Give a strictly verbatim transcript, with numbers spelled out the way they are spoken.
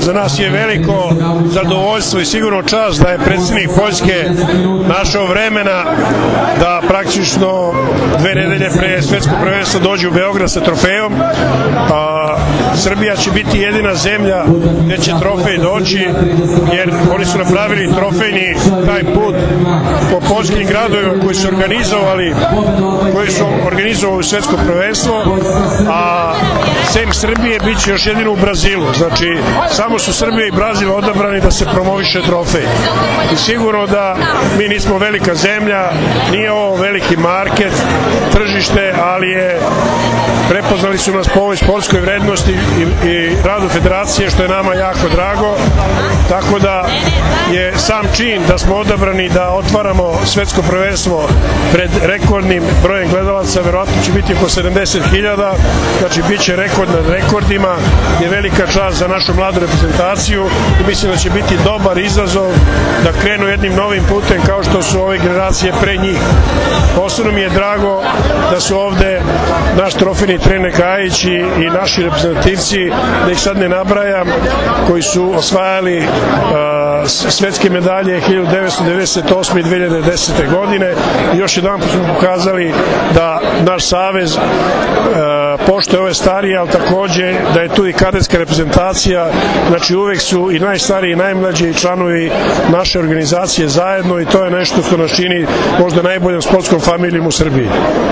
Za nas je veliko zadovoljstvo i sigurno čast da je predsjednik Poljske našao vremena da praktično dve nedelje pre svetskog prvenstva dođe u Beograd sa trofejom. A, Srbija će biti jedina zemlja gde će trofej doći, jer oni su napravili trofejni taj put po poljskim gradovima koji su organizovali koji su organizovali svetsko prvenstvo, a sem Srbije bit će još jedino u Brazilu. Znači, samo su Srbija i Brazil odabrani da se promoviše trofej. I sigurno da mi nismo velika zemlja, nije ovo veliki market, tržište, ali je prepoznali su nas po ovoj sportskoj vrednosti i, i radu federacije, što je nama jako drago, tako da je sam čin da smo odabrani da otvaramo svetsko prvenstvo pred rekordnim brojem gledalaca, verovatno će biti oko sedamdeset hiljada, znači bit će rekord nad rekordima, je velika čast za našu mladu reprezentaciju i mislim da će biti dobar izazov da krenu jednim novim putem kao što su ove generacije pre njih. Posebno mi je drago da su ovde naš trofejni trener Gajić i, i naši reprezentativci, da ih sad ne nabrajam, koji su osvajali uh, svetske medalje hiljadu devetsto devedeset osme i dve hiljade desete godine. I još jedan put smo pokazali da naš savez uh, poštuje ove starije, ali takođe da je tu i kadetska reprezentacija, znači uvek su i najstariji i najmlađi i članovi naše organizacije zajedno i to je nešto što nas čini možda najboljom sportskom familijom u Srbiji.